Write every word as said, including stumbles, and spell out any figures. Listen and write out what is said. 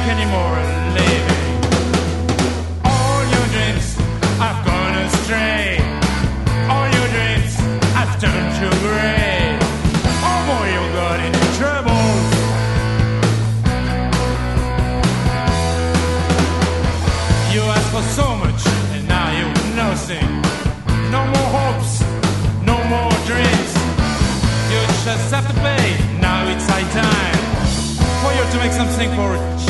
make any more living. All your dreams have gone astray. All your dreams have turned to grey. Oh boy, you got into trouble. You asked for so much and now you've nothing. No more hopes, no more dreams. You just have to pay. Now it's high time for you to make something for it.